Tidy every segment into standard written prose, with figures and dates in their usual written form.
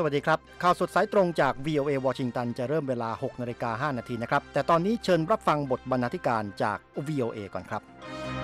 วัสดีครับข่าวสดสายตรงจาก VOA วอชิงตันจะเริ่มเวลา 6:05 น.นะครับแต่ตอนนี้เชิญรับฟังบทบรรณาธิการจาก VOA ก่อนครับ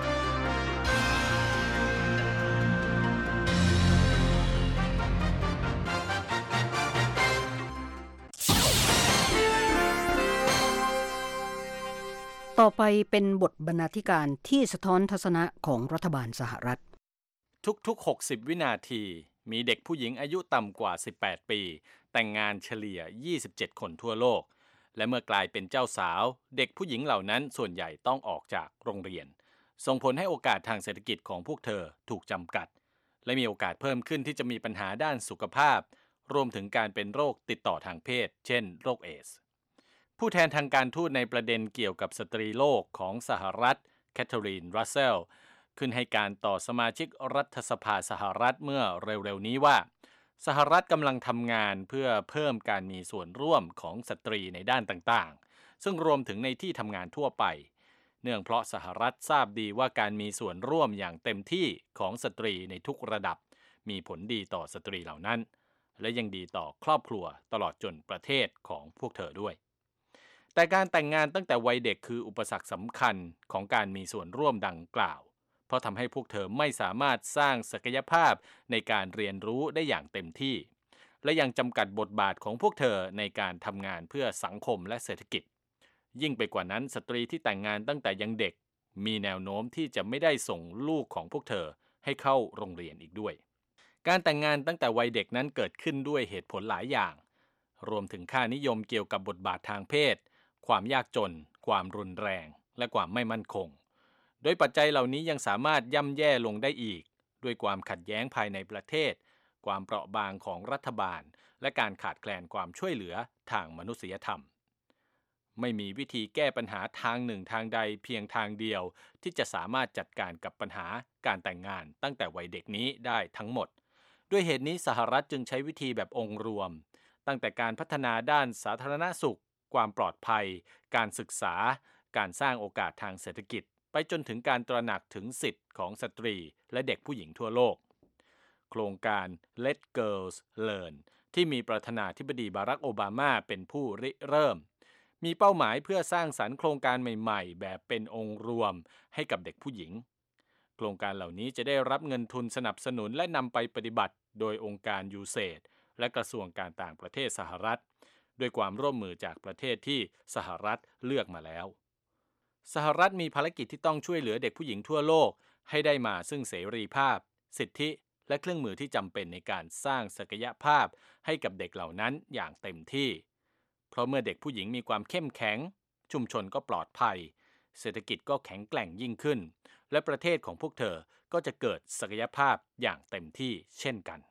ต่อไปเป็นบทบรรณาธิการที่สะท้อนทัศนะของรัฐบาลสหรัฐทุกๆ60วินาทีมีเด็กผู้หญิงอายุต่ำกว่า18ปีแต่งงานเฉลี่ย27คนทั่วโลกและเมื่อกลายเป็นเจ้าสาวเด็กผู้หญิงเหล่านั้นส่วนใหญ่ต้องออกจากโรงเรียนส่งผลให้โอกาสทางเศรษฐกิจของพวกเธอถูกจำกัดและมีโอกาสเพิ่มขึ้นที่จะมีปัญหาด้านสุขภาพรวมถึงการเป็นโรคติดต่อทางเพศเช่นโรคเอดส์ผู้แทนทางการทูตในประเด็นเกี่ยวกับสตรีโลกของสหรัฐแคทเธอรีน รัสเซลขึ้นให้การต่อสมาชิกรัฐสภาสหรัฐเมื่อเร็วๆนี้ว่าสหรัฐกำลังทำงานเพื่อเพิ่มการมีส่วนร่วมของสตรีในด้านต่างๆซึ่งรวมถึงในที่ทำงานทั่วไปเนื่องเพราะสหรัฐทราบดีว่าการมีส่วนร่วมอย่างเต็มที่ของสตรีในทุกระดับมีผลดีต่อสตรีเหล่านั้นและยังดีต่อครอบครัวตลอดจนประเทศของพวกเธอด้วยแต่การแต่งงานตั้งแต่วัยเด็กคืออุปสรรคสำคัญของการมีส่วนร่วมดังกล่าวเพราะทำให้พวกเธอไม่สามารถสร้างศักยภาพในการเรียนรู้ได้อย่างเต็มที่และยังจำกัดบทบาทของพวกเธอในการทำงานเพื่อสังคมและเศรษฐกิจยิ่งไปกว่านั้นสตรีที่แต่งงานตั้งแต่ยังเด็กมีแนวโน้มที่จะไม่ได้ส่งลูกของพวกเธอให้เข้าโรงเรียนอีกด้วยการแต่งงานตั้งแต่วัยเด็กนั้นเกิดขึ้นด้วยเหตุผลหลายอย่างรวมถึงค่านิยมเกี่ยวกับบทบาททางเพศความยากจนความรุนแรงและความไม่มั่นคงโดยปัจจัยเหล่านี้ยังสามารถย่ำแย่ลงได้อีกด้วยความขัดแย้งภายในประเทศความเปราะบางของรัฐบาลและการขาดแคลนความช่วยเหลือทางมนุษยธรรมไม่มีวิธีแก้ปัญหาทางหนึ่งทางใดเพียงทางเดียวที่จะสามารถจัดการกับปัญหาการแต่งงานตั้งแต่วัยเด็กนี้ได้ทั้งหมดด้วยเหตุนี้สหรัฐจึงใช้วิธีแบบองค์รวมตั้งแต่การพัฒนาด้านสาธารณสุขความปลอดภัยการศึกษาการสร้างโอกาสทางเศรษฐกิจไปจนถึงการตระหนักถึงสิทธิ์ของสตรีและเด็กผู้หญิงทั่วโลกโครงการ Let Girls Learn ที่มีประธานาธิบดีบารักโอบามาเป็นผู้ริเริ่มมีเป้าหมายเพื่อสร้างสรรค์โครงการใหม่ๆแบบเป็นองค์รวมให้กับเด็กผู้หญิงโครงการเหล่านี้จะได้รับเงินทุนสนับสนุนและนำไปปฏิบัติโดยองค์การ USAID และกระทรวงการต่างประเทศสหรัฐด้วยความร่วมมือจากประเทศที่สหรัฐเลือกมาแล้วสหรัฐมีภารกิจที่ต้องช่วยเหลือเด็กผู้หญิงทั่วโลกให้ได้มาซึ่งเสรีภาพสิทธิและเครื่องมือที่จำเป็นในการสร้างศักยภาพให้กับเด็กเหล่านั้นอย่างเต็มที่เพราะเมื่อเด็กผู้หญิงมีความเข้มแข็งชุมชนก็ปลอดภัยเศรษฐกิจก็แข็งแกร่งยิ่งขึ้นและประเทศของพวกเธอก็จะเกิดศักยภาพอย่างเต็มที่เช่นกัน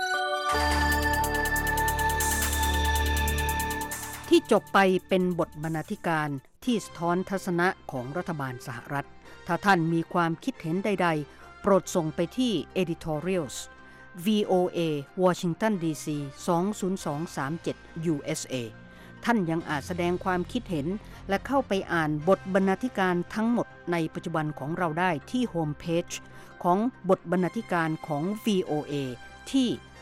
ที่จบไปเป็นบทบรรณาธิการที่สะท้อนทัศนะของรัฐบาลสหรัฐถ้าท่านมีความคิดเห็นใดๆโปรดส่งไปที่ editorials VOA Washington DC 20237 USA ท่านยังอาจแสดงความคิดเห็นและเข้าไปอ่านบทบรรณาธิการทั้งหมดในปัจจุบันของเราได้ที่โฮมเพจของบทบรรณาธิการของ VOA ที่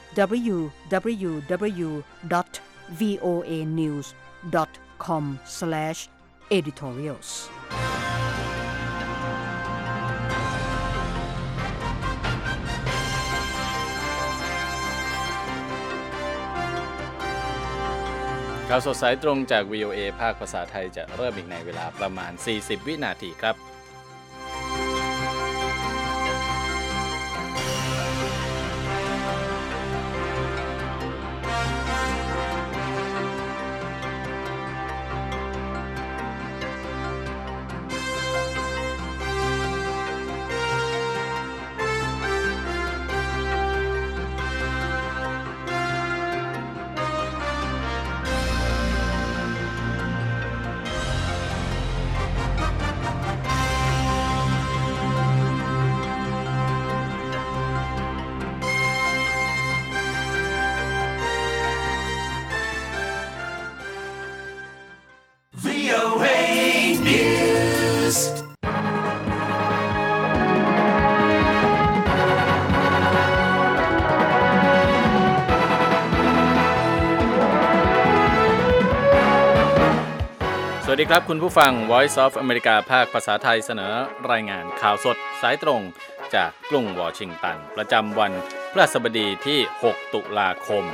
www.voanews.com/editorials ข่าวสดสายตรงจาก VOA ภาคภาษาไทยจะเริ่มอีกในเวลาประมาณ40วินาทีครับสวัสดีครับคุณผู้ฟัง Voice of America ภาคภาษาไทยเสนอรายงานข่าวสดสายตรงจากกรุงวอชิงตันประจำวันพฤหัสบดีที่ 6 ตุลาคม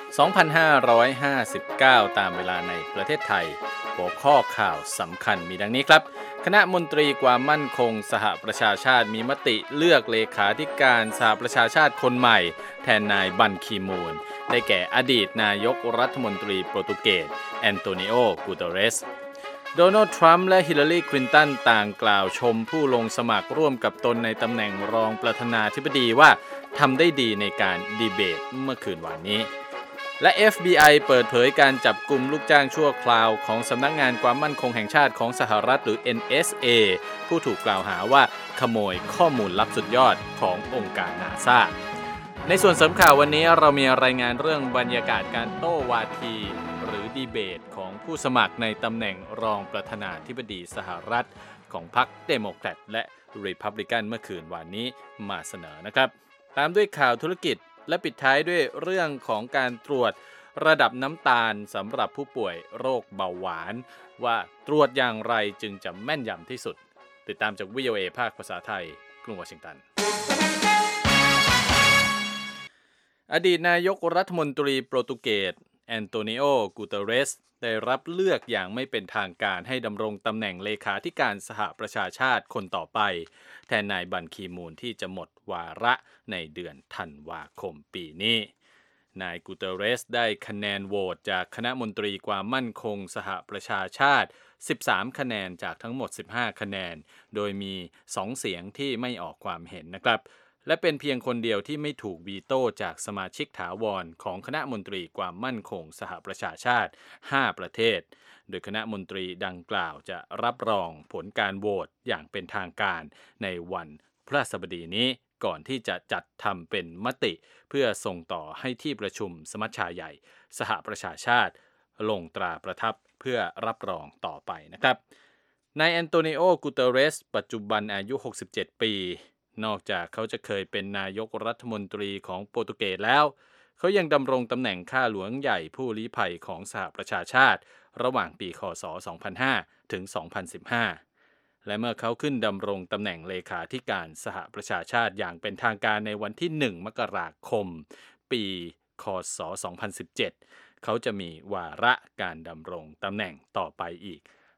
2559 ตามเวลาในประเทศไทยหัวข้อข่าวสำคัญมีดังนี้ครับคณะมนตรีความมั่นคงสหประชาชาติมีมติเลือกเลขาธิการสหประชาชาติคนใหม่แทนนายบันคีมูนได้แก่อดีตนายกรัฐมนตรีโปรตุเกสแอนโตนิโอ กูเตเรสโดนัลด์ทรัมป์และฮิลลารีคลินตันต่างกล่าวชมผู้ลงสมัครร่วมกับตนในตำแหน่งรองประธานาธิบดีว่าทำได้ดีในการดีเบตเมื่อคืนวานนี้และ FBI เปิดเผยการจับกุมลูกจ้างชั่วคราวของสำนักงานความมั่นคงแห่งชาติของสหรัฐหรือ NSA ผู้ถูกกล่าวหาว่าขโมยข้อมูลลับสุดยอดขององค์การนาซาในส่วนเสริมข่าววันนี้เรามีรายงานเรื่องบรรยากาศการโต้วาทีหรือดีเบตของผู้สมัครในตำแหน่งรองประธานาธิบดีสหรัฐของพรรคเดโมแครตและรีพับลิกันเมื่อคืนวานนี้มาเสนอนะครับตามด้วยข่าวธุรกิจและปิดท้ายด้วยเรื่องของการตรวจระดับน้ำตาลสำหรับผู้ป่วยโรคเบาหวานว่าตรวจอย่างไรจึงจะแม่นยำที่สุดติดตามจาก VOA ภาคภาษาไทยกรุงวอชิงตันอดีตนายกรัฐมนตรีโปรตุเกสแอนโตนิโอ กูเตเรสได้รับเลือกอย่างไม่เป็นทางการให้ดำรงตำแหน่งเลขาธิการสหประชาชาติคนต่อไปแทนนายบันคีมูนที่จะหมดวาระในเดือนธันวาคมปีนี้นายกูเตเรสได้คะแนนโหวตจากคณะมนตรีความมั่นคงสหประชาชาติ13คะแนนจากทั้งหมด15คะแนนโดยมี2เสียงที่ไม่ออกความเห็นนะครับและเป็นเพียงคนเดียวที่ไม่ถูกวีโต้จากสมาชิกถาวรของคณะมนตรีความมั่นคงสหประชาชาติ5ประเทศโดยคณะมนตรีดังกล่าวจะรับรองผลการโหวตอย่างเป็นทางการในวันพฤหัสบดีนี้ก่อนที่จะจัดทำเป็นมติเพื่อส่งต่อให้ที่ประชุมสมัชชาใหญ่สหประชาชาติลงตราประทับเพื่อรับรองต่อไปนะครับนายแอนโตนิโอ กูเตเรสปัจจุบันอายุ67ปีนอกจากเขาจะเคยเป็นนายกรัฐมนตรีของโปรตุเกสแล้วเขายังดำรงตำแหน่งข้าหลวงใหญ่ผู้ลี้ภัยของสหประชาชาติระหว่างปีค.ศ. 2005 ถึง 2015 และเมื่อเขาขึ้นดำรงตำแหน่งเลขาธิการสหประชาชาติอย่างเป็นทางการในวันที่ 1 มกราคม ปีค.ศ. 2017 เขาจะมีวาระการดำรงตำแหน่งต่อไปอีก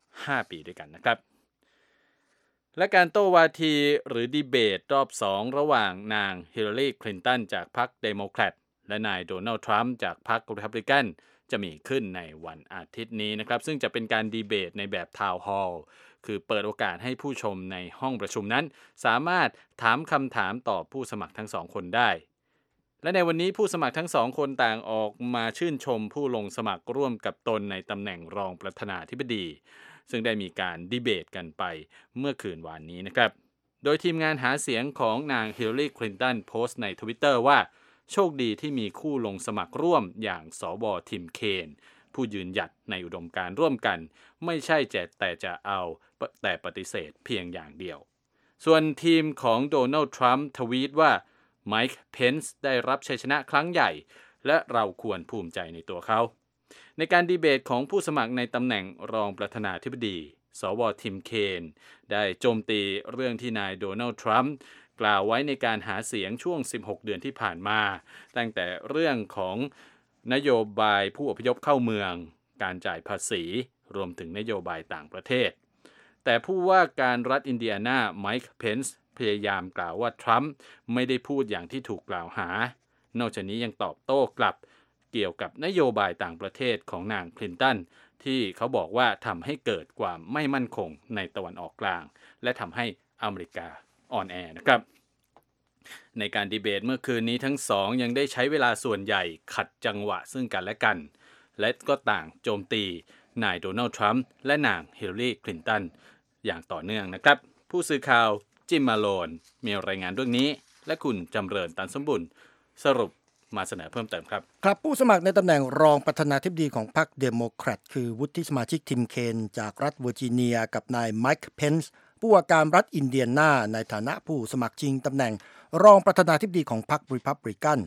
5 ปีด้วยกันนะครับและการโต้วาทีหรือดีเบตรอบ2ระหว่างนางฮิลลารีคลินตันจากพรรคเดโมแครตและนายโดนัลด์ทรัมป์จากพรรครีพับลิกันจะมีขึ้นในวันอาทิตย์นี้นะครับซึ่งจะเป็นการดีเบตในแบบทาวน์ฮอลล์คือเปิดโอกาสให้ผู้ชมในห้องประชุมนั้นสามารถถามคำถามต่อผู้สมัครทั้ง2คนได้และในวันนี้ผู้สมัครทั้ง2คนต่างออกมาชื่นชมผู้ลงสมัครร่วมกับตนในตำแหน่งรองประธานาธิบดีซึ่งได้มีการดีเบตกันไปเมื่อคืนวานนี้นะครับโดยทีมงานหาเสียงของนางฮิลลารีคลินตันโพสต์ใน Twitter ว่าโชคดีที่มีคู่ลงสมัครร่วมอย่างสว.ทิมเคนผู้ยืนหยัดในอุดมการณ์ร่วมกันไม่ใช่แต่จะเอาแต่ปฏิเสธเพียงอย่างเดียวส่วนทีมของโดนัลด์ทรัมป์ทวีตว่าไมค์เพนซ์ได้รับชัยชนะครั้งใหญ่และเราควรภูมิใจในตัวเขาในการดีเบตของผู้สมัครในตำแหน่งรองประธานาธิบดีสว.ทิมเคนได้โจมตีเรื่องที่นายโดนัลด์ทรัมป์กล่าวไว้ในการหาเสียงช่วง16 เดือนที่ผ่านมาตั้งแต่เรื่องของนโยบายผู้อพยพเข้าเมืองการจ่ายภาษีรวมถึงนโยบายต่างประเทศแต่ผู้ว่าการรัฐอินเดียนาไมค์เพนซ์พยายามกล่าวว่าทรัมป์ไม่ได้พูดอย่างที่ถูกกล่าวหานอกจากนี้ยังตอบโต้กลับเกี่ยวกับนโยบายต่างประเทศของนางคลินตันที่เขาบอกว่าทำให้เกิดความไม่มั่นคงในตะวันออกกลางและทำให้อเมริกาอ่อนแอนะครับในการดีเบตเมื่อคืนนี้ทั้งสองยังได้ใช้เวลาส่วนใหญ่ขัดจังหวะซึ่งกันและกันและก็ต่างโจมตีนายโดนัลด์ทรัมป์และนางฮิลลารีคลินตันอย่างต่อเนื่องนะครับผู้สื่อข่าวจิมมาโลนมีรายงานเรื่องนี้และคุณจำเริญตันสมบุญสรุปมาเสนอเพิ่มเติมครับครับผู้สมัครในตำแหน่งรองประธานาธิบดีของพรรคเดโมแครตคือวุฒิสมาชิกทิมเคนจากรัฐเวอร์จิเนียกับนายไมค์เพนซ์ผู้ว่าการรัฐอินเดียนาในฐานะผู้สมัครชิงตำแหน่งรองประธานาธิบดีของพรรครีพับลิกัน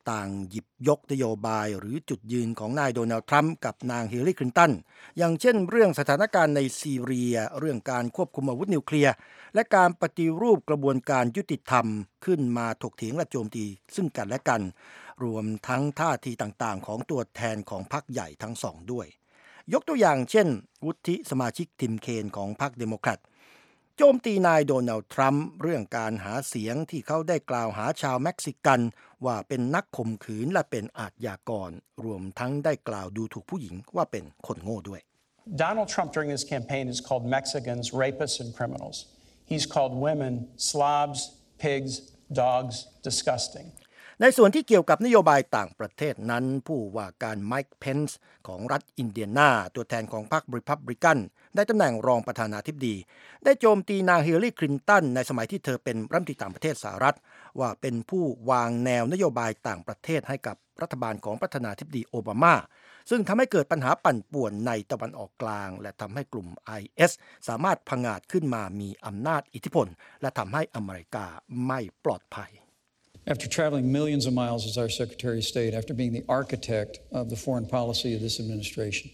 ต่างหยิบยกนโยบายหรือจุดยืนของนายโดนัลด์ทรัมป์กับนางฮิลลารีคลินตันอย่างเช่นเรื่องสถานการณ์ในซีเรียเรื่องการควบคุมอาวุธนิวเคลียร์และการปฏิรูปกระบวนการยุติธรรมขึ้นมาถกเถียงและโจมตีซึ่งกันและกันรวมทั้งท่าทีต่างๆของตัวแทนของพรรคใหญ่ทั้งสองด้วยยกตัวอย่างเช่นวุฒิสมาชิกทิมเคนของพรรคเดโมแครตโจมตีนายโดนัลด์ทรัมป์เรื่องการหาเสียงที่เขาได้กล่าวหาชาวเม็กซิกันว่าเป็นนักข่มขืนและเป็นอาชญากรรวมทั้งได้กล่าวดูถูกผู้หญิงว่าเป็นคนโง่ด้วย Donald Trump during this campaign has called Mexicans rapists and criminals. He's called women slobs, pigs, dogs, disgusting. ในส่วนที่เกี่ยวกับนโยบายต่างประเทศนั้นผู้ว่าการไมค์เพนซ์ของรัฐอินเดียนาตัวแทนของพรรครีพับลิกันได้ตำแหน่งรองประธานาธิบดีได้โจมตีนางฮิลลารีคลินตันในสมัยที่เธอเป็นรัฐมนตรีต่างประเทศสหรัฐว่าเป็นผู้วางแนวนโยบายต่างประเทศให้กับรัฐบาลของประธานาธิบดีโอบามาซึ่งทำให้เกิดปัญหาปั่นป่วนในตะวันออกกลางและทำให้กลุ่ม IS สามารถผงาดขึ้นมามีอำนาจอิทธิพลและทำให้อเมริกาไม่ปลอดภัย After traveling millions of miles as our Secretary of State, after being the architect of the foreign policy of this administration,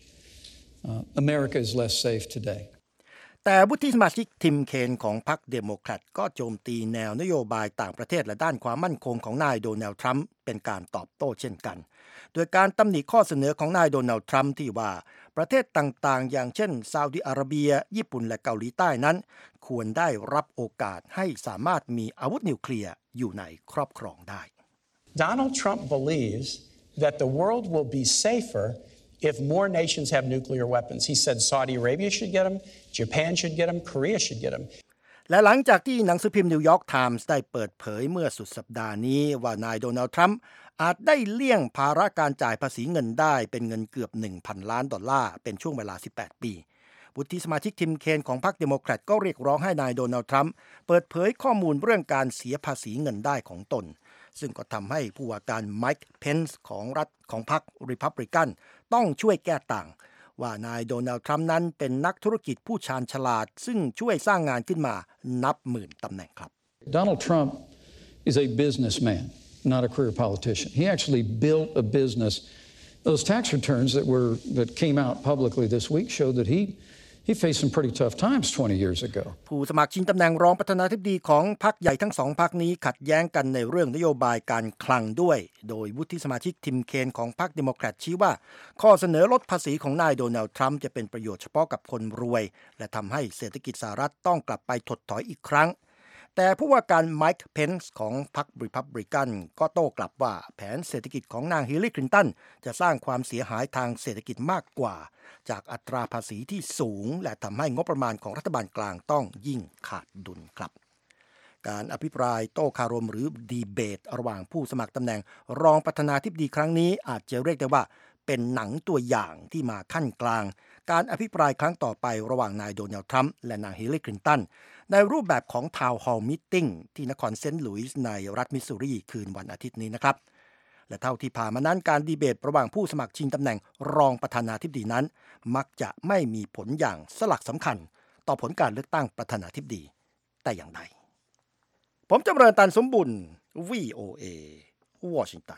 America is less safe today. แต่วุฒิสมาชิกทิมเคนของพรรคเดโมแครตก็โจมตีแนวนโยบายต่างประเทศและด้านความมั่นคงของนายโดนัลด์ทรัมป์เป็นการตอบโต้เช่นกันโดยการตำหนิข้อเสนอของนายโดนัลด์ทรัมป์ที่ว่าประเทศต่างๆอย่างเช่นซาอุดิอาระเบียญี่ปุ่นและเกาหลีใต้นั้นควรได้รับโอกาสให้สามารถมีอาวุธนิวเคลียร์อยู่ในครอบครองได้ Donald Trump believes that the world will be safer if more nations have nuclear weapons. He said Saudi Arabia should get them, Japan should get them, Korea should get them. และหลังจากที่หนังสือพิมพ์นิวยอร์กไทมส์ได้เปิดเผยเมื่อสุดสัปดาห์นี้ว่านายโดนัลด์ทรัมป์อาจได้เลี่ยงภาระการจ่ายภาษีเงินได้เป็นเงินเกือบ $1,000 ล้านเป็นช่วงเวลา18 ปีวุฒิสมาชิกทิมเคนของพรรคเดโมแครตก็เรียกร้องให้นายโดนัลด์ทรัมป์เปิดเผยข้อมูลเรื่องการเสียภาษีเงินได้ของตนซึ่งก็ทำให้ผู้ว่าการไมค์เพนซ์ของรัฐของพรรครีพับลิกันต้องช่วยแก้ต่างว่านายโดนัลด์ทรัมป์นั้นเป็นนักธุรกิจผู้ชาญฉลาดซึ่งช่วยสร้างงานขึ้นมานับหมื่นตำแหน่งครับ Donald Trump is a businessman, not a career politician. He actually built a business. Those tax returns that came out publicly this week showed that he faced some pretty tough times 20 years ago. ผู้สมัครชิงตำแหน่งรองประธานาธิบดีของพรรคใหญ่ทั้งสองพรรคนี้ขัดแย้งกันในเรื่องนโยบายการคลังด้วยโดยวุฒิสมาชิกทิมเคนของพรรคเดโมแครตชี้ว่าข้อเสนอลดภาษีของนายโดนัลด์ทรัมป์จะเป็นประโยชน์เฉพาะกับคนรวยและทำให้เศรษฐกิจสหรัฐต้องกลับไปถดถอยอีกครั้งแต่ผู้ว่าการไมค์เพนซ์ของพรรครีพับลิกันก็โต้กลับว่าแผนเศรษฐกิจของนางฮิลลารีคลินตันจะสร้างความเสียหายทางเศรษฐกิจมากกว่าจากอัตราภาษีที่สูงและทำให้งบประมาณของรัฐบาลกลางต้องยิ่งขาดดุลครับการอภิปรายโต้คารมหรือดีเบตระหว่างผู้สมัครตำแหน่งรองประธานาธิบดีครั้งนี้อาจจะเรียกได้ว่าเป็นหนังตัวอย่างที่มาขั้นกลางการอภิปรายครั้งต่อไประหว่างนายโดนัลด์ทรัมป์และนางฮิลลารีคลินตันในรูปแบบของทาวน์ฮอลล์มีตติ้งที่นครเซนต์หลุยส์ในรัฐมิสซูรีคืนวันอาทิตย์นี้นะครับและเท่าที่ผ่านมานั้นการดีเบตระหว่างผู้สมัครชิงตำแหน่งรองประธานาธิบดีนั้นมักจะไม่มีผลอย่างสลักสำคัญต่อผลการเลือกตั้งประธานาธิบดีแต่อย่างใดผมจำเริญตันสมบุญ VOA วอชิงตัน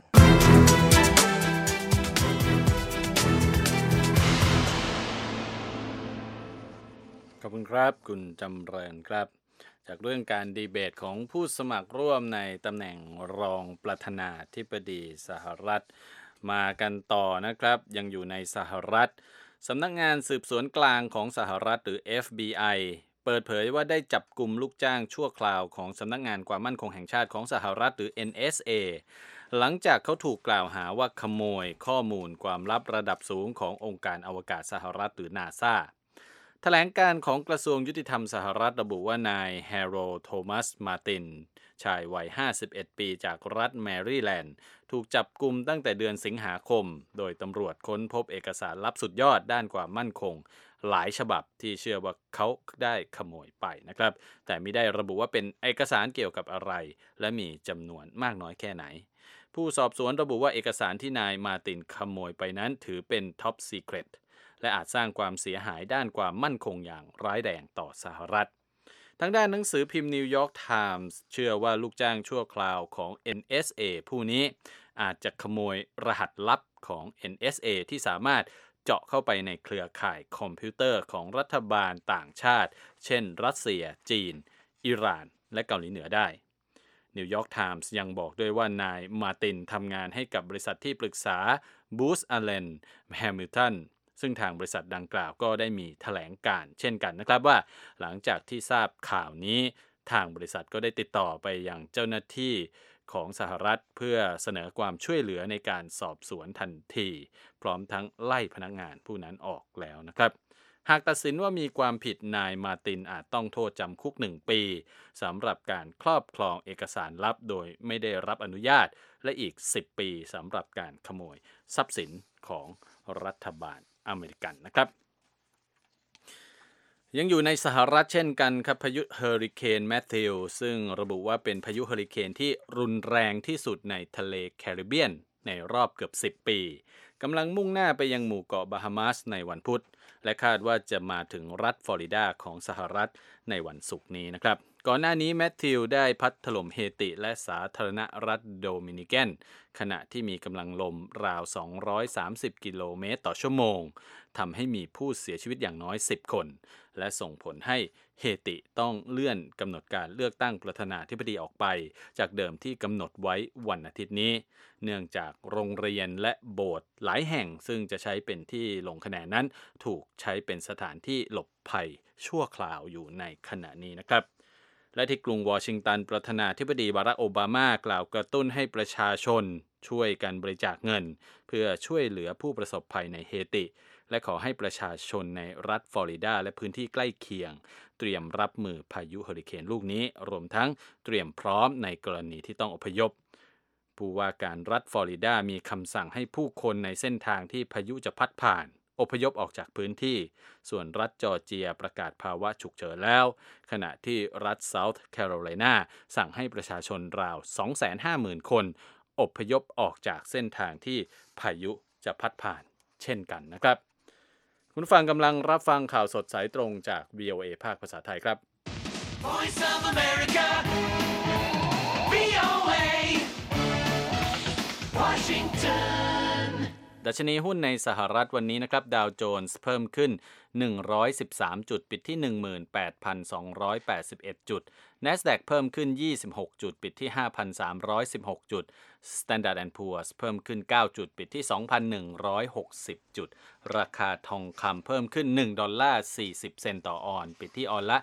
ขอบคุณครับคุณจำเริญครับจากเรื่องการดีเบตของผู้สมัครร่วมในตำแหน่งรองประธานาธิบดีสหรัฐมากันต่อนะครับยังอยู่ในสหรัฐสำนักงานสืบสวนกลางของสหรัฐหรือ FBI เปิดเผยว่าได้จับกุมลูกจ้างชั่วคราวของสำนักงานความมั่นคงแห่งชาติของสหรัฐหรือ NSA หลังจากเขาถูกกล่าวหาว่าขโมยข้อมูลความลับระดับสูงขององค์การอวกาศสหรัฐหรือ NASAแถลงการของกระทรวงยุติธรรมสหรัฐระบุว่านายแฮโรลด์ โทมัส มาร์ตินชายวัย51 ปีจากรัฐแมริแลนด์ถูกจับกุมตั้งแต่เดือนสิงหาคมโดยตำรวจค้นพบเอกสารลับสุดยอดด้านความมั่นคงหลายฉบับที่เชื่อว่าเขาได้ขโมยไปนะครับแต่ไม่ได้ระบุว่าเป็นเอกสารเกี่ยวกับอะไรและมีจำนวนมากน้อยแค่ไหนผู้สอบสวนระบุว่าเอกสารที่นายมาร์ตินขโมยไปนั้นถือเป็น Top Secretและอาจสร้างความเสียหายด้านความมั่นคงอย่างร้ายแรงต่อสหรัฐทางด้านหนังสือพิมพ์นิวยอร์กไทมส์เชื่อว่าลูกจ้างชั่วคราวของ NSA ผู้นี้อาจจะขโมยรหัสลับของ NSA ที่สามารถเจาะเข้าไปในเครือข่ายคอมพิวเตอร์ของรัฐบาลต่างชาติเช่นรัสเซียจีนอิหร่านและเกาหลีเหนือได้นิวยอร์กไทมส์ยังบอกด้วยว่านายมาร์ตินทำงานให้กับบริษัทที่ปรึกษาบูธอัลเลนแฮมิลตันซึ่งทางบริษัทดังกล่าวก็ได้มีแถลงการเช่นกันนะครับว่าหลังจากที่ทราบข่าวนี้ทางบริษัทก็ได้ติดต่อไปยังเจ้าหน้าที่ของสหรัฐเพื่อเสนอความช่วยเหลือในการสอบสวนทันทีพร้อมทั้งไล่พนักงานผู้นั้นออกแล้วนะครับหากตัดสินว่ามีความผิดนายมาร์ตินอาจต้องโทษจำคุก1 ปีสำหรับการครอบครองเอกสารลับโดยไม่ได้รับอนุญาตและอีก10 ปีสำหรับการขโมยทรัพย์สินของรัฐบาลอเมริกันนะครับยังอยู่ในสหรัฐเช่นกันครับพายุเฮอริเคนแมทธิวซึ่งระบุว่าเป็นพายุเฮอริเคนที่รุนแรงที่สุดในทะเลแคริบเบียนในรอบเกือบ10 ปีกำลังมุ่งหน้าไปยังหมู่เกาะบาฮามาสในวันพุธและคาดว่าจะมาถึงรัฐฟลอริดาของสหรัฐในวันศุกร์นี้นะครับก่อนหน้านี้แมทธิวได้พัดถล่มเฮติและสาธารณรัฐโดมินิกันขณะที่มีกำลังลมราว230 กิโลเมตรต่อชั่วโมงทำให้มีผู้เสียชีวิตอย่างน้อย10 คนและส่งผลให้เฮติต้องเลื่อนกำหนดการเลือกตั้งประธานาธิบดีออกไปจากเดิมที่กำหนดไว้วันอาทิตย์นี้เนื่องจากโรงเรียนและโบสถ์หลายแห่งซึ่งจะใช้เป็นที่ลงคะแนนนั้นถูกใช้เป็นสถานที่หลบภัยชั่วคราวอยู่ในขณะนี้นะครับและที่กรุงวอชิงตันประธานาธิบดีบารักโอบามากล่าวกระตุ้นให้ประชาชนช่วยกันบริจาคเงินเพื่อช่วยเหลือผู้ประสบภัยในเฮติและขอให้ประชาชนในรัฐฟลอริดาและพื้นที่ใกล้เคียงเตรียมรับมือพายุเฮอริเคนลูกนี้รวมทั้งเตรียมพร้อมในกรณีที่ต้องอพยพผู้ว่าการรัฐฟลอริดามีคำสั่งให้ผู้คนในเส้นทางที่พายุจะพัดผ่านอพยพออกจากพื้นที่ส่วนรัฐจอร์เจียประกาศภาวะฉุกเฉินแล้วขณะที่รัฐเซาท์แคโรไลนาสั่งให้ประชาชนราว 250,000 คนอพยพออกจากเส้นทางที่พายุจะพัดผ่านเช่นกันนะครับคุณฟังกำลังรับฟังข่าวสดสายตรงจาก VOA ภาคภาษาไทยครับ Voice of America VOA Washington ดัชนีหุ้นในสหรัฐวันนี้นะครับดาวโจนส์เพิ่มขึ้น113จุดปิดที่ 18,281 จุด NASDAQ เพิ่มขึ้น26จุดปิดที่ 5,316 จุด Standard & Poor's เพิ่มขึ้น9จุดปิดที่ 2,160 จุดราคาทองคำเพิ่มขึ้น$1.40 เซนต์ต่อออนซ์ปิดที่ออนละ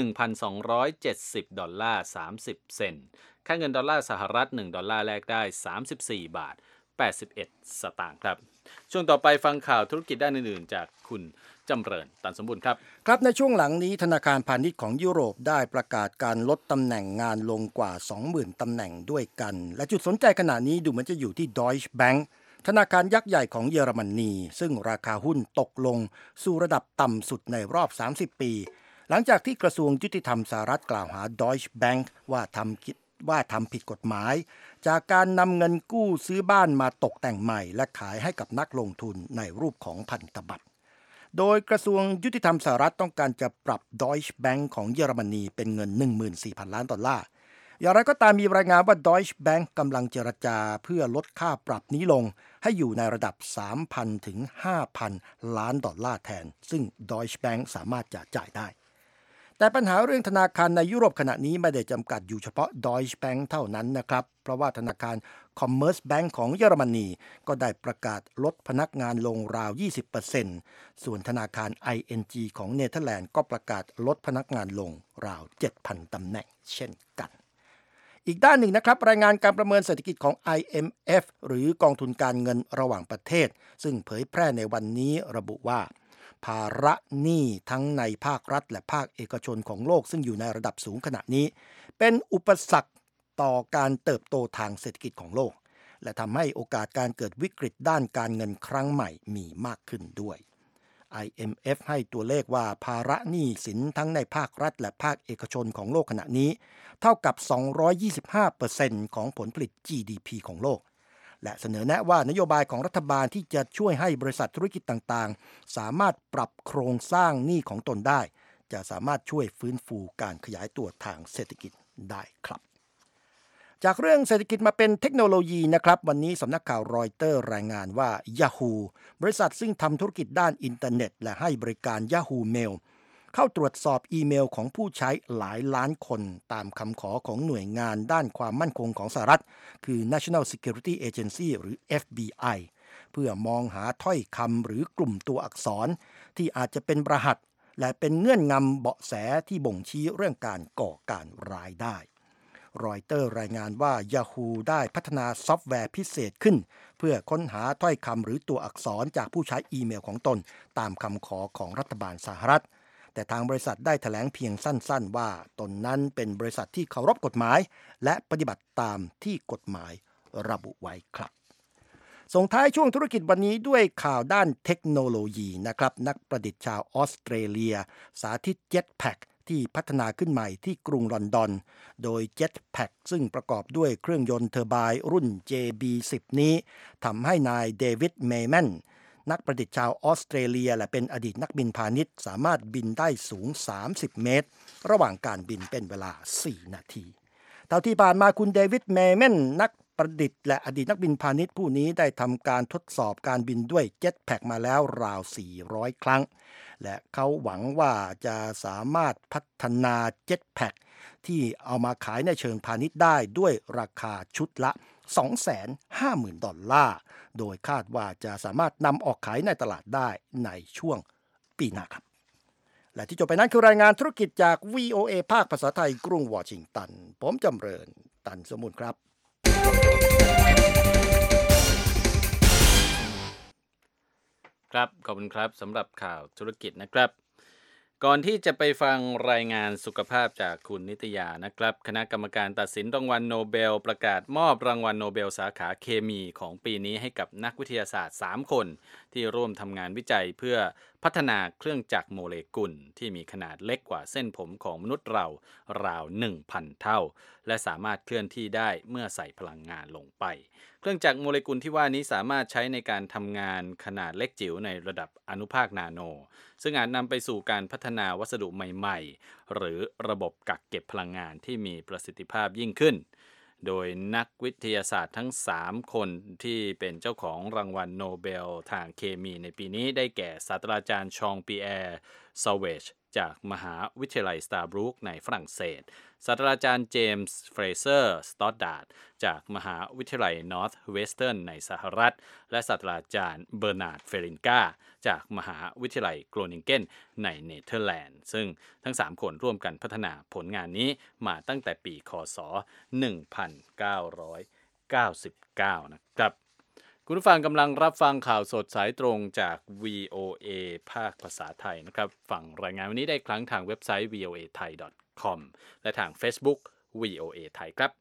$1,270.30 เซนต์ค่าเงินดอลลาร์สหรัฐ$1แลกได้34.81 บาทครับช่วงต่อไปฟังข่าวธุรกิจด้านอื่นๆจากคุณจำเริญตันสมบูรณ์ครับครับในช่วงหลังนี้ธนาคารพาณิชย์ของยุโรปได้ประกาศการลดตำแหน่งงานลงกว่า 20,000 ตำแหน่งด้วยกันและจุดสนใจขณะนี้ดูเหมือนจะอยู่ที่ Deutsche Bank ธนาคารยักษ์ใหญ่ของเยอรมนีซึ่งราคาหุ้นตกลงสู่ระดับต่ำสุดในรอบ30 ปีหลังจากที่กระทรวงยุติธรรมสหรัฐกล่าวหา Deutsche Bank ว่าทำผิดกฎหมายจากการนำเงินกู้ซื้อบ้านมาตกแต่งใหม่และขายให้กับนักลงทุนในรูปของพันธบัตรโดยกระทรวงยุติธรรมสหรัฐต้องการจะปรับ Deutsche Bank ของเยอรมนีเป็นเงิน 14,000 ล้านดอลลาร์อย่างไรก็ตามมีรายงานว่า Deutsche Bank กำลังเจรจาเพื่อลดค่าปรับนี้ลงให้อยู่ในระดับ 3,000 ถึง 5,000 ล้านดอลลาร์แทนซึ่ง Deutsche Bank สามารถจะจ่ายได้แต่ปัญหาเรื่องธนาคารในยุโรปขณะนี้ไม่ได้จำกัดอยู่เฉพาะ Deutsche Bank เท่านั้นนะครับเพราะว่าธนาคาร Commerzbank ของเยอรมนีก็ได้ประกาศลดพนักงานลงราว 20% ส่วนธนาคาร ING ของเนเธอร์แลนด์ก็ประกาศลดพนักงานลงราว 7,000 ตำแหน่งเช่นกันอีกด้านหนึ่งนะครับรายงานการประเมินเศรษฐกิจของ IMF หรือกองทุนการเงินระหว่างประเทศซึ่งเผยแพร่ในวันนี้ระบุว่าภาระหนี้ทั้งในภาครัฐและภาคเอกชนของโลกซึ่งอยู่ในระดับสูงขณะนี้เป็นอุปสรรคต่อการเติบโตทางเศรษฐกิจของโลกและทำให้โอกาสการเกิดวิกฤตด้านการเงินครั้งใหม่มีมากขึ้นด้วย IMF ให้ตัวเลขว่าภาระหนี้สินทั้งในภาครัฐและภาคเอกชนของโลกขณะนี้เท่ากับ 225% ของผลผลิต GDP ของโลกและเสนอแนะว่านโยบายของรัฐบาลที่จะช่วยให้บริษัทธุรกิจต่างๆสามารถปรับโครงสร้างหนี้ของตนได้จะสามารถช่วยฟื้นฟูการขยายตัวทางเศรษฐกิจได้ครับจากเรื่องเศรษฐกิจมาเป็นเทคโนโลยีนะครับวันนี้สำนักข่าวรอยเตอร์รายงานว่า Yahoo บริษัทซึ่งทำธุรกิจด้านอินเทอร์เน็ตและให้บริการ Yahoo Mail เข้าตรวจสอบอีเมลของผู้ใช้หลายล้านคนตามคำขอของหน่วยงานด้านความมั่นคงของสหรัฐคือ National Security Agency หรือ FBI เพื่อมองหาถ้อยคำหรือกลุ่มตัวอักษรที่อาจจะเป็นรหัสและเป็นเงื่อนงำเบาะแสที่บ่งชี้เรื่องการก่อการร้ายได้รอยเตอร์รายงานว่า Yahoo ได้พัฒนาซอฟต์แวร์พิเศษขึ้นเพื่อค้นหาถ้อยคำหรือตัวอักษรจากผู้ใช้อีเมลของตนตามคำขอของรัฐบาลสหรัฐแต่ทางบริษัทได้แถลงเพียงสั้นๆว่าตนนั้นเป็นบริษัทที่เคารพกฎหมายและปฏิบัติตามที่กฎหมายระบุไว้ครับส่งท้ายช่วงธุรกิจวันนี้ด้วยข่าวด้านเทคโนโลยีนะครับนักประดิษฐ์ชาวออสเตรเลียสาธิตเจ็ตแพ็คที่พัฒนาขึ้นใหม่ที่กรุงลอนดอนโดยเจ็ตแพ็คซึ่งประกอบด้วยเครื่องยนต์เทอร์ไบน์รุ่น JB10 นี้ทำให้นายเดวิดเมย์แมนนักประดิษฐ์ชาวออสเตรเลียและเป็นอดีตนักบินพาณิชย์สามารถบินได้สูง30เมตรระหว่างการบินเป็นเวลา4นาทีเท่าที่ผ่านมาคุณเดวิดเมย์แมนนักประดิษฐ์และอดีตนักบินพาณิชย์ผู้นี้ได้ทำการทดสอบการบินด้วยเจ็ตแพ็คมาแล้วราว400ครั้งและเขาหวังว่าจะสามารถพัฒนาเจ็ตแพ็คที่เอามาขายในเชิงพาณิชย์ได้ด้วยราคาชุดละ $250,000 โดยคาดว่าจะสามารถนำออกขายในตลาดได้ในช่วงปีหน้าครับและที่จบไปนั้นคือรายงานธุรกิจจาก VOA ภาคภาษาไทยกรุงวอชิงตันผมจำเริญตันสมุนครับครับขอบคุณครับสำหรับข่าวธุรกิจนะครับก่อนที่จะไปฟังรายงานสุขภาพจากคุณนิตยานะครับคณะกรรมการตัดสินรางวัลโนเบลประกาศมอบรางวัลโนเบลสาขาเคมีของปีนี้ให้กับนักวิทยาศาสตร์3คนที่ร่วมทำงานวิจัยเพื่อพัฒนาเครื่องจักรโมเลกุลที่มีขนาดเล็กกว่าเส้นผมของมนุษย์เราราว 1,000 เท่าและสามารถเคลื่อนที่ได้เมื่อใส่พลังงานลงไปเครื่องจักรโมเลกุลที่ว่านี้สามารถใช้ในการทำงานขนาดเล็กจิ๋วในระดับอนุภาคนาโนซึ่งอาจนำไปสู่การพัฒนาวัสดุใหม่ๆหรือระบบกักเก็บพลังงานที่มีประสิทธิภาพยิ่งขึ้นโดยนักวิทยาศาสตร์ทั้ง3คนที่เป็นเจ้าของรางวัลโนเบลทางเคมีในปีนี้ได้แก่ศาสตราจารย์ชองปีแอร์ซาเวจจากมหาวิทยาลัยสตาร์บรูคในฝรั่งเศสศาสตราจารย์เจมส์เฟรเซอร์สตอดดาร์ดจากมหาวิทยาลัยนอร์ทเวสเทิร์นในสหรัฐและศาสตราจารย์เบอร์นาร์ดเฟรินกาจากมหาวิทยาลัยโกรนิงเกนในเนเธอร์แลนด์ซึ่งทั้ง3คนร่วมกันพัฒนาผลงานนี้มาตั้งแต่ปีค.ศ. 1999 นะครับคุณผู้ฟังกำลังรับฟังข่าวสดสายตรงจาก VOA ภาคภาษาไทยนะครับฟังรายงานวันนี้ได้ครั้งทางเว็บไซต์ voathai.com และทาง Facebook VOA ไทยครับ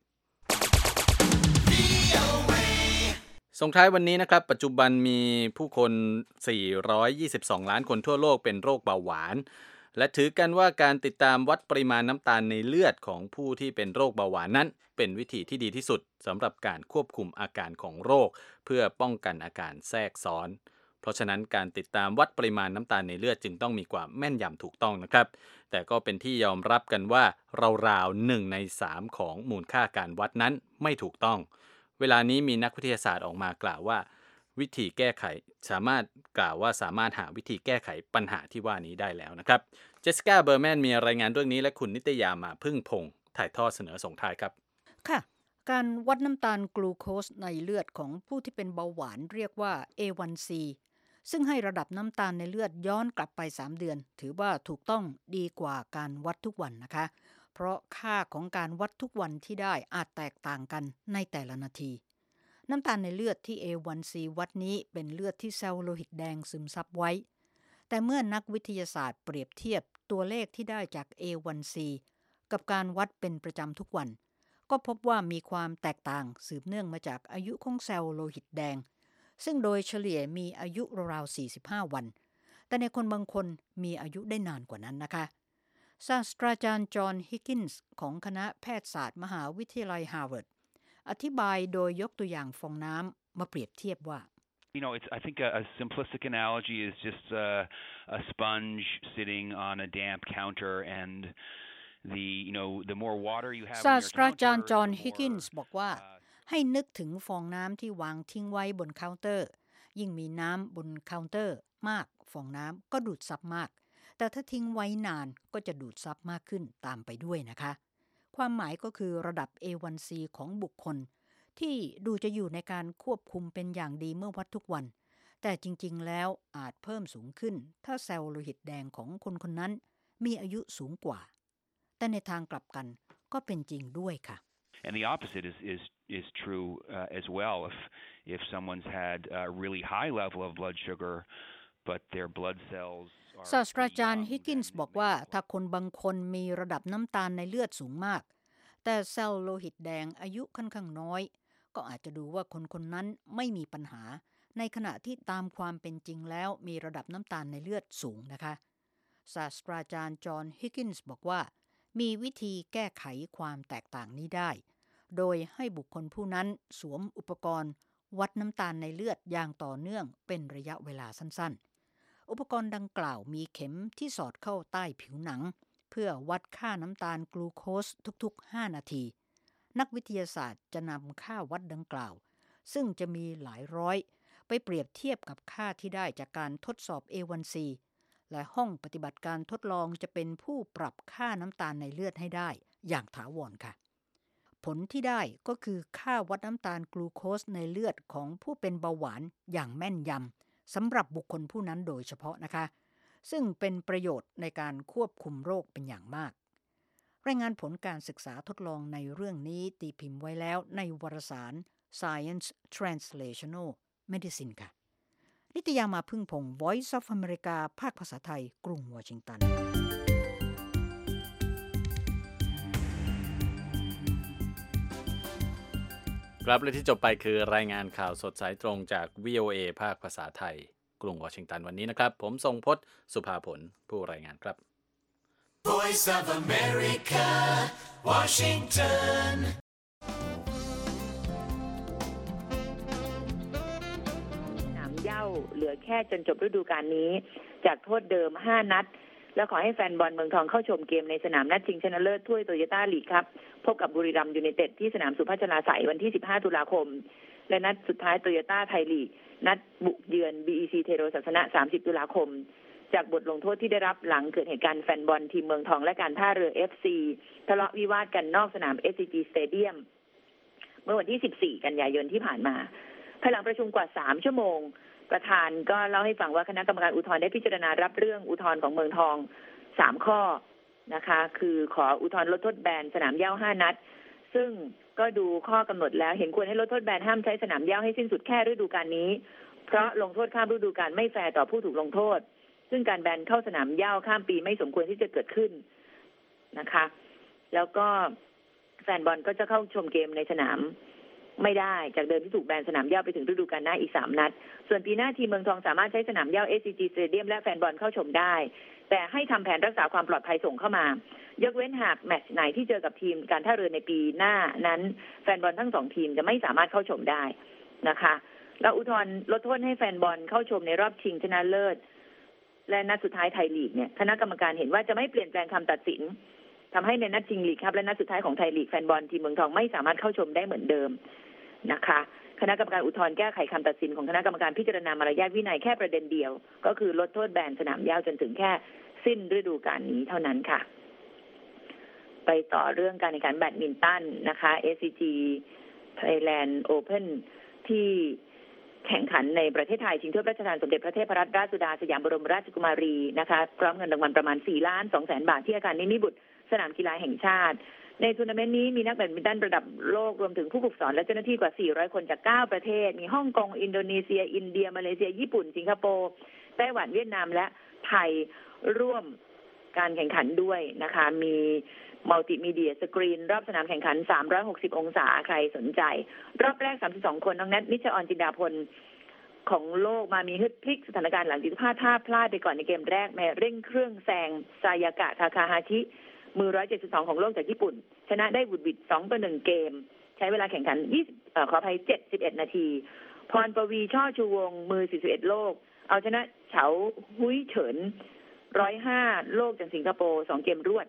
ส่งท้ายวันนี้นะครับปัจจุบันมีผู้คน422ล้านคนทั่วโลกเป็นโรคเบาหวานและถือกันว่าการติดตามวัดปริมาณน้ำตาลในเลือดของผู้ที่เป็นโรคเบาหวานนั้นเป็นวิธีที่ดีที่สุดสำหรับการควบคุมอาการของโรคเพื่อป้องกันอาการแทรกซ้อนเพราะฉะนั้นการติดตามวัดปริมาณน้ำตาลในเลือดจึงต้องมีความแม่นยำถูกต้องนะครับแต่ก็เป็นที่ยอมรับกันว่าราวๆ1ใน3ของมูลค่าการวัดนั้นไม่ถูกต้องเวลานี้มีนักวิทยาศาสตร์ออกมากล่าวว่าวิธีแก้ไขสามารถหาวิธีแก้ไขปัญหาที่ว่านี้ได้แล้วนะครับเจสสิก้าเบอร์แมนมีรายงานเรื่องนี้และคุณนิตยามาพึ่งพงษ์ถ่ายทอดเสนอส่งท้ายครับค่ะการวัดน้ำตาลกลูโคสในเลือดของผู้ที่เป็นเบาหวานเรียกว่า A1C ซึ่งให้ระดับน้ำตาลในเลือดย้อนกลับไป3เดือนถือว่าถูกต้องดีกว่าการวัดทุกวันนะคะเพราะค่าของการวัดทุกวันที่ได้อาจแตกต่างกันในแต่ละนาทีน้ำตาลในเลือดที่ A1C วัดนี้เป็นเลือดที่เซลล์โลหิตแดงซึมซับไว้แต่เมื่อนักวิทยาศาสตร์เปรียบเทียบตัวเลขที่ได้จาก A1C กับการวัดเป็นประจำทุกวันก็พบว่ามีความแตกต่างสืบเนื่องมาจากอายุของเซลล์โลหิตแดงซึ่งโดยเฉลี่ยมีอายุราวๆ45วันแต่ในคนบางคนมีอายุได้นานกว่านั้นนะคะศาสตราจารย์จอห์นฮิกกินส์ของคณะแพทยศาสตร์มหาวิทยาลัยฮาร์วาร์ดอธิบายโดยยกตัวอย่างฟองน้ำมาเปรียบเทียบว่า I think a simplistic analogy is just a sponge sitting on a damp counter, and the more water you have on ศา your สตราจารย์ counter, จอห์น the ฮิกกิน more ส์บอกว่าให้นึกถึงฟองน้ำที่วางทิ้งไว้บนเคาน์เตอร์ยิ่งมีน้ำบนเคาน์เตอร์มากฟองน้ำก็ดูดซับมากแต่ถ้าทิ้งไว้นานก็จะดูดซับมากขึ้นตามไปด้วยนะคะความหมายก็คือระดับ A1C ของบุคคลที่ดูจะอยู่ในการควบคุมเป็นอย่างดีเมื่อวัดทุกวันแต่จริงๆแล้วอาจเพิ่มสูงขึ้นถ้าเซลล์โลหิตแดงของคนคนนั้นมีอายุสูงกว่าแต่ในทางกลับกันก็เป็นจริงด้วยค่ะ And the opposite is true as well. If someone's had a really high level of blood sugar, but their blood cells are ศาสตราจารย์ฮิกกินส์บอกว่าถ้าคนบางคนมีระดับน้ำตาลในเลือดสูงมากแต่เซลล์โลหิตแดงอายุค่อนข้างน้อยก็อาจจะดูว่าคนคนนั้นไม่มีปัญหาในขณะที่ตามความเป็นจริงแล้วมีระดับน้ำตาลในเลือดสูงนะคะศาสตราจารย์จอห์นฮิกกินส์บอกว่ามีวิธีแก้ไขความแตกต่างนี้ได้โดยให้บุคคลผู้นั้นสวมอุปกรณ์วัดน้ำตาลในเลือดอย่างต่อเนื่องเป็นระยะเวลาสั้นๆอุปกรณ์ดังกล่าวมีเข็มที่สอดเข้าใต้ผิวหนังเพื่อวัดค่าน้ำตาลกลูโคสทุกๆ5นาทีนักวิทยาศาสตร์จะนำค่าวัดดังกล่าวซึ่งจะมีหลายร้อยไปเปรียบเทียบกับค่าที่ได้จากการทดสอบ A1C และห้องปฏิบัติการทดลองจะเป็นผู้ปรับค่าน้ำตาลในเลือดให้ได้อย่างถาวรค่ะผลที่ได้ก็คือค่าวัดน้ำตาลกลูโคสในเลือดของผู้เป็นเบาหวานอย่างแม่นยำสำหรับบุคคลผู้นั้นโดยเฉพาะนะคะซึ่งเป็นประโยชน์ในการควบคุมโรคเป็นอย่างมากรายงานผลการศึกษาทดลองในเรื่องนี้ตีพิมพ์ไว้แล้วในวารสาร Science Translational Medicine ค่ะนิตยามาพึ่งพงศ์ Voice of America ภาคภาษาไทยกรุงวอชิงตันครับและที่จบไปคือรายงานข่าวสดสายตรงจาก VOA ภาคภาษาไทยกรุงวอชิงตันวันนี้นะครับผมทรงพจน์สุภาผลผู้รายงานครับ Voice of America Washington เหย้าเหลือแค่จนจบฤดูกาลนี้จากโทษเดิม5นัดแล้วขอให้แฟนบอลเมืองทองเข้าชมเกมในสนามนัดชิงชนะเลิศถ้วยโตโยต้าลีกครับพบกับบุรีรัมย์ยูไนเต็ดที่สนามสุพัชราไสยวันที่15ตุลาคมและนัดสุดท้ายโตโยต้าไทยลีกนัดบุกเยือน BEC เทโรศาสนะ30ตุลาคมจากบทลงโทษที่ได้รับหลังเกิดเหตุการณ์แฟนบอลทีมเมืองทองและการท่าเรือ FC ทะเลาะวิวาทกันนอกสนาม SCG Stadium เมื่อวันที่14กันยายนที่ผ่านมาภายหลังประชุมกว่า3ชั่วโมงประธานก็เล่าให้ฟังว่าคณะกรรมการอุทธรณ์ได้พิจารณารับเรื่องอุทธรณ์ของเมืองทอง3ข้อนะคะคือขออุทธรณ์ลดโทษแบนสนามเหย้า5นัดซึ่งก็ดูข้อกำหนดแล้วเห็นควรให้ลดโทษแบนห้ามใช้สนามเหย้าให้สิ้นสุดแค่ฤดูกาลนี้เพราะลงโทษข้ามฤดูกาลไม่แฟร์ต่อผู้ถูกลงโทษซึ่งการแบนเข้าสนามเหย้าข้ามปีไม่สมควรที่จะเกิดขึ้นนะคะแล้วก็แฟนบอลก็จะเข้าชมเกมในสนามไม่ได้จากเดิมที่ถูกแบนสนามเหย้าไปถึงฤดูกาลหน้าอีก3นัดส่วนปีหน้าทีมเมืองทองสามารถใช้สนามเหย้า SCG Stadium และแฟนบอลเข้าชมได้แต่ให้ทำแผนรักษาความปลอดภัยส่งเข้ามายกเว้นหากแมตช์ไหนที่เจอกับทีมการท่าเรือในปีหน้านั้นแฟนบอลทั้ง2ทีมจะไม่สามารถเข้าชมได้นะคะแล้วอุทธรณ์ลดโทษให้แฟนบอลเข้าชมในรอบชิงชนะเลิศและนัดสุดท้ายไทยลีกเนี่ยคณะกรรมการเห็นว่าจะไม่เปลี่ยนแปลงคำตัดสินทำให้ในนัดชิงลีกครับและนัดสุดท้ายของไทยลีกแฟนบอลทีมเมืองทองไม่สามารถเข้าชมได้เหมือนเดิมนะคะคณะกรรมการอุทธรณ์แก้ไขคำตัดสินของคณะกรรมการพิจารณามารยาทวินัยแค่ประเด็นเดียวก็คือลดโทษแบนสนามเหย้าจนถึงแค่สิ้นฤดูกาลนี้เท่านั้นค่ะไปต่อเรื่องการแข่งขันแบดมินตันนะคะ SCG Thailand Open ที่แข่งขันในประเทศไทยชิงถ้วยพระราชทานสมเด็จพระเทพรัตนราชสุดาสยามบรมราชกุมารีนะคะพร้อมเงินรางวัลประมาณ4,200,000 บาทที่อาคารนิมิตรบุตรสนามกีฬาแห่งชาติในทัวร์นาเมนต์นี้มีนักแบดมินตันระดับโลกรวมถึงผู้ฝึกสอนและเจ้าหน้าที่กว่า400คนจาก9ประเทศมีฮ่องกงอินโดนีเซียอินเดียมาเลเซียญี่ปุ่นสิงคโปร์ไต้หวันเวียดนามและไทยร่วมการแข่งขันด้วยนะคะมีมัลติมีเดียสกรีนรอบสนามแข่งขัน360องศาใครสนใจรอบแรก32คนน้องแนทนิชออนจินดาพลของโลกมามีฮึดพลิกสถานการณ์หลังที่ท่าพลาดไปก่อนในเกมแรกแม้เร่งเครื่องแซงซายากะทาคาฮาชิมือ172ของโลกจากญี่ปุ่นชนะได้บุดบิด2-1เกมใช้เวลาแข่งขันขออภัย71นาทีพรปวีช่อชูวงมือ41โลกเอาชนะเฉาหุ้ยเฉิน105โลกจากสิงคโปร์2เกมรวด